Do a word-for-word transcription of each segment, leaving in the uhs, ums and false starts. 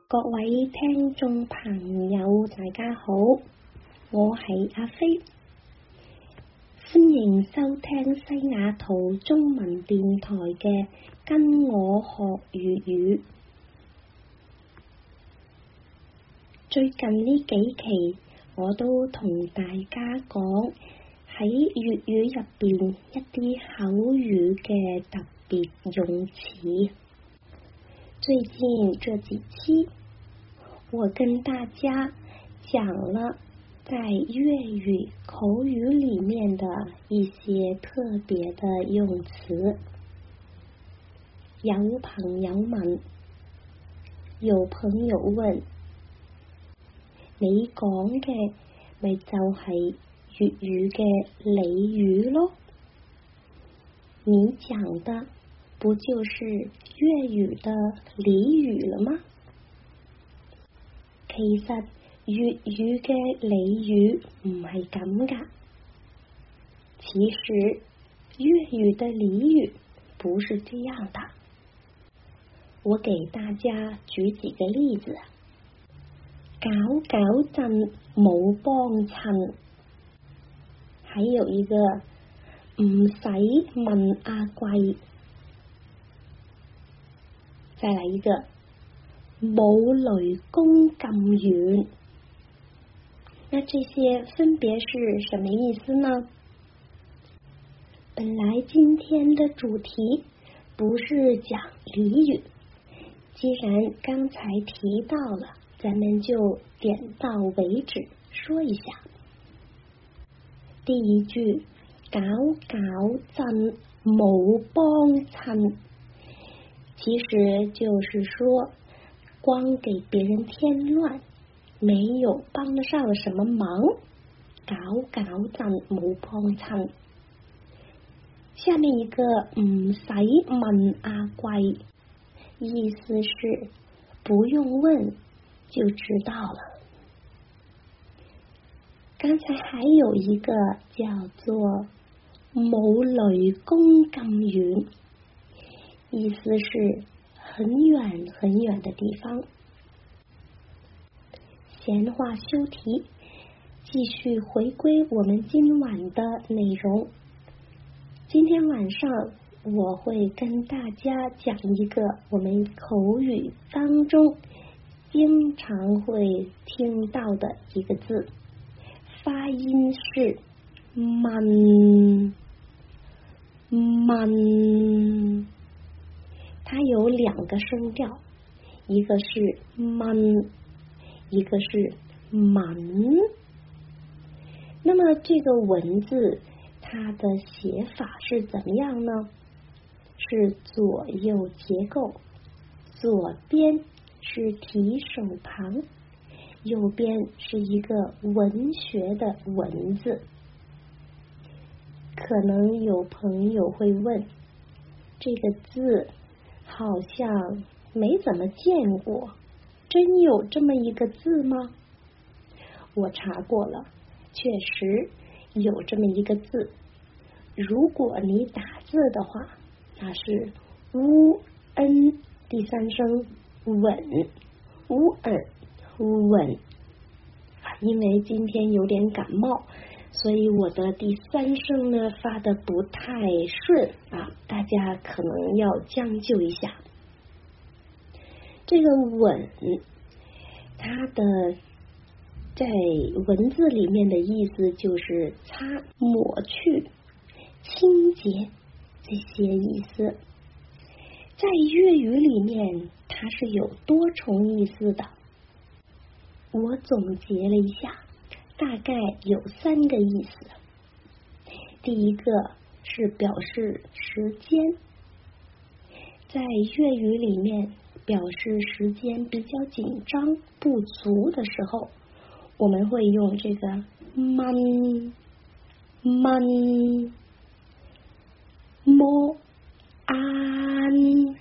各位聽眾朋友，大家好，我係阿飛，歡迎收聽西雅圖中文電台嘅跟我學粵語。最近呢幾期我都同大家講喺粵語入邊一啲口語嘅特別用詞。最近這幾期，我跟大家講了在粵語口語裡面的一些特別的用詞。有朋友問，有朋友問，你講嘅咪就係粵語嘅俚語咯？你講的不就是粵語的俚語了嗎？其實粵語嘅俚語唔係咁㗎。其實粵語的俚語不是這樣的。我給大家舉幾個例子。搞搞震冇幫襯，還有一個唔使問阿貴。再來一個冇雷公咁遠。那這些分別是什麼意思呢？本來今天的主題不是講俚語，既然剛才提到了，咱們就點到為止說一下。第一句，搞搞震冇幫襯，其實就是說光給別人添亂，沒有幫得上什麼忙，搞搞震冇幫襯。下面一個唔使問阿貴，意思是不用問就知道了。剛才還有一個叫做冇雷公咁遠，意思是很遠很遠的地方。閒話休題，繼續回歸我們今晚的內容。今天晚上我會跟大家講一個我們口語當中經常會聽到的一個字，發音是悶悶，它有兩個聲調，一個是悶，一個是悶。那麼這個文字它的寫法是怎麼樣呢？是左右結構，左邊是提手旁，右邊是一個文學的文字。可能有朋友會問，這個字好像沒怎麼見過，真有這麼一個字嗎？我查過了，確實有這麼一個字。如果你打字的話，那是烏恩第三聲穩，烏爾穩。因為今天有點感冒，所以我的第三聲呢發得不太順啊，大家可能要將就一下。這個穩，它的在文字裡面的意思就是擦、抹去、清潔這些意思。在粵語裡面，它是有多重意思的。我總結了一下，大概有三個意思。第一個是表示時間，在粵語裡面表示時間比較緊張不足的時候，我們會用這個悶悶摸安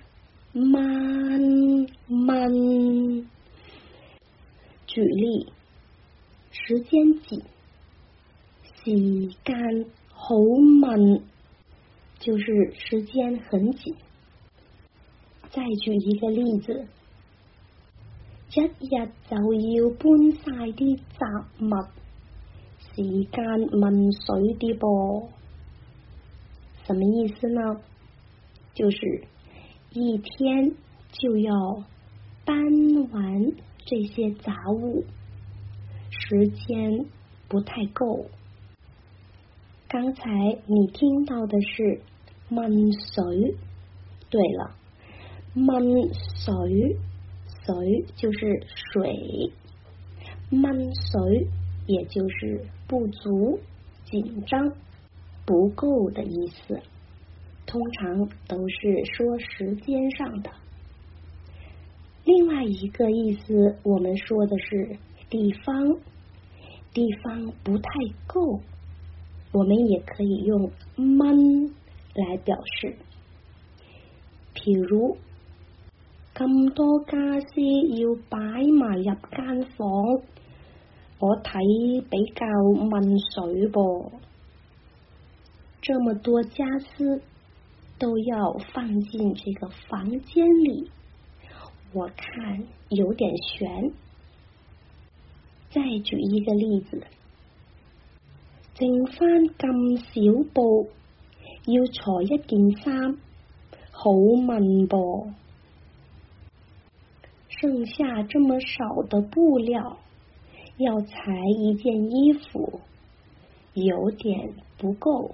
悶悶。舉例，時間緊，時間好悶，就是時間很緊。再舉一個例子， 一日就要搬晒啲杂物，时间问水啲噃。什么意思呢？就是一天就要搬完这些杂物，时间不太够。刚才你听到的是问水，对了，问水，水就是水，问水也就是不足、紧张、不够的意思，通常都是说时间上的。另外一个意思，我们说的是地方，地方不太够，我们也可以用蚊来表示。譬如咁多家私要擺埋入間房，我睇比較問水噃。這麼多家私都要放進這個房間裡，我看有點懸。再舉一個例子，剩返咁少布，要裁一件衫，好問噃。剩下這麼少的布料，要裁一件衣服，有點不夠。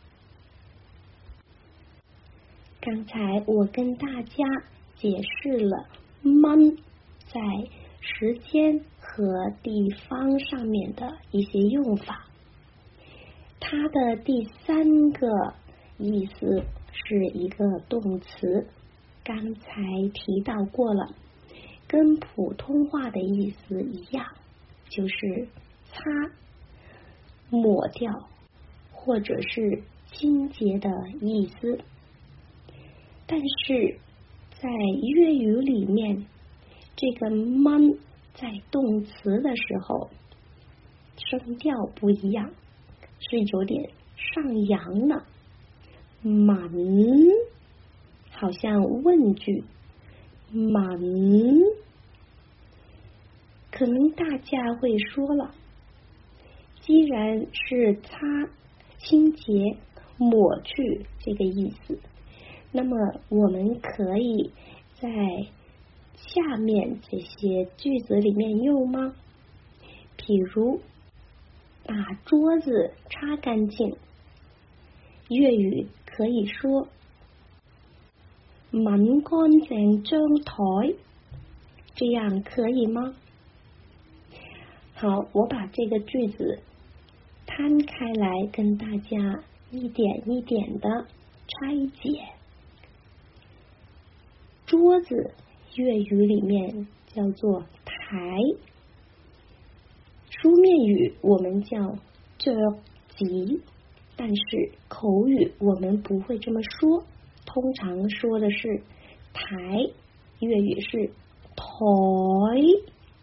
剛才我跟大家解釋了蚊在時間和地方上面的一些用法。它的第三個意思是一個動詞，剛才提到過了，跟普通話的意思一樣，就是擦、抹掉或者是清潔的意思。但是在粵語裡面，這個蚊在動詞的時候聲調不一樣，是有點上揚的。滿好像問句，滿，可能大家會說了，既然是擦、清潔、抹去這個意思，那麼我們可以在下面這些句子裡面用嗎？譬如把桌子擦乾淨，粵語可以說抿乾淨張台，這樣可以嗎？好，我把這個句子攤開來跟大家一點一點的拆解。桌子粵語裡面叫做台，書面語我們叫桌子，但是口語我們不會這麼說，通常說的是台，粵語是台，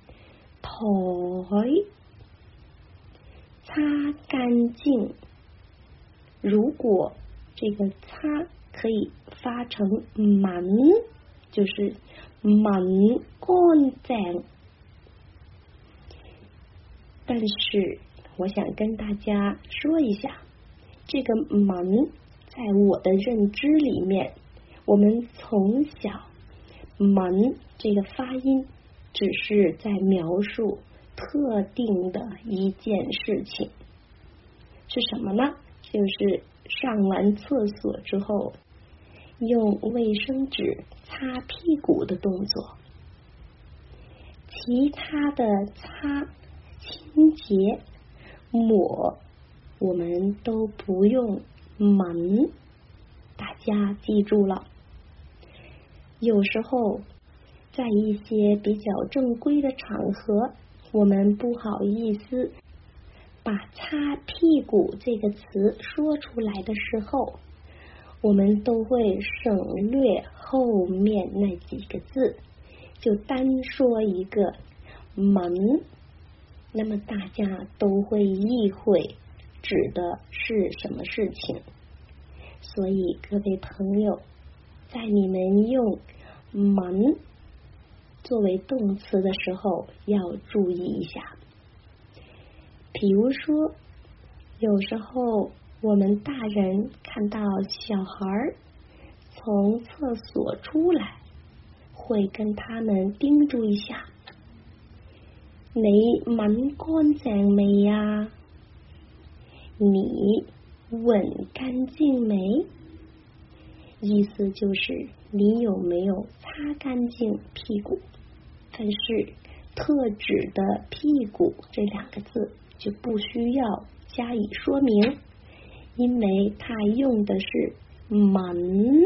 台，擦乾淨。如果這個擦可以發成抿，就是抿乾淨。但是我想跟大家說一下，這個抿在我的認知裡面，我們從小抿這個發音只是在描述特定的一件事情，是什麼呢？就是上完廁所之後用衛生紙擦屁股的動作。其他的擦、清潔、抹我們都不用抿，大家記住了。有時候在一些比較正規的場合，我們不好意思把擦屁股這個詞說出來的時候，我們都會省略後面那幾個字，就單說一個抿，那麼大家都會意會指的是什麼事情。所以各位朋友，在你們用抿作为动词的时候要注意一下。比如说，有时候我们大人看到小孩从厕所出来，会跟他们叮嘱一下：你吻乾淨未呀？你吻乾淨沒？意思就是你有没有擦干净屁股？但是特指的屁股这两个字就不需要加以说明，因为它用的是吻。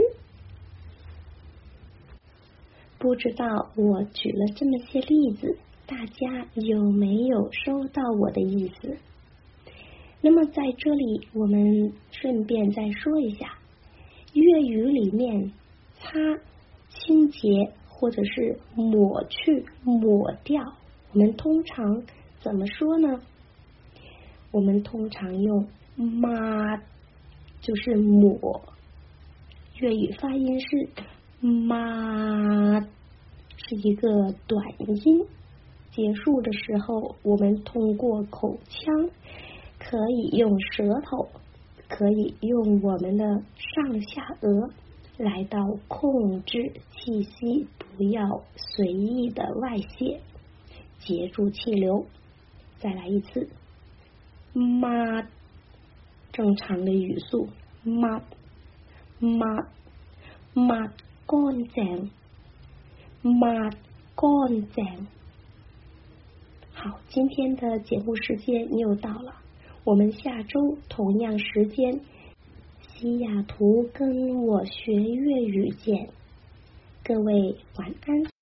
不知道我举了这么些例子，大家有没有收到我的意思？那么在这里我们顺便再说一下，粤语里面擦、清洁或者是抹去、抹掉，我们通常怎么说呢？我们通常用抹，就是抹，粤语发音是抹，是一个短音，结束的时候我们通过口腔，可以用舌头，可以用我们的上下颚来到控制气息，不要随意的外泄，截住气流。再来一次，抹，正常的语速，抹抹抹乾淨，抹乾淨。好，今天的节目时间又到了，我们下周同样时间，西雅图跟我学粤语见，各位晚安。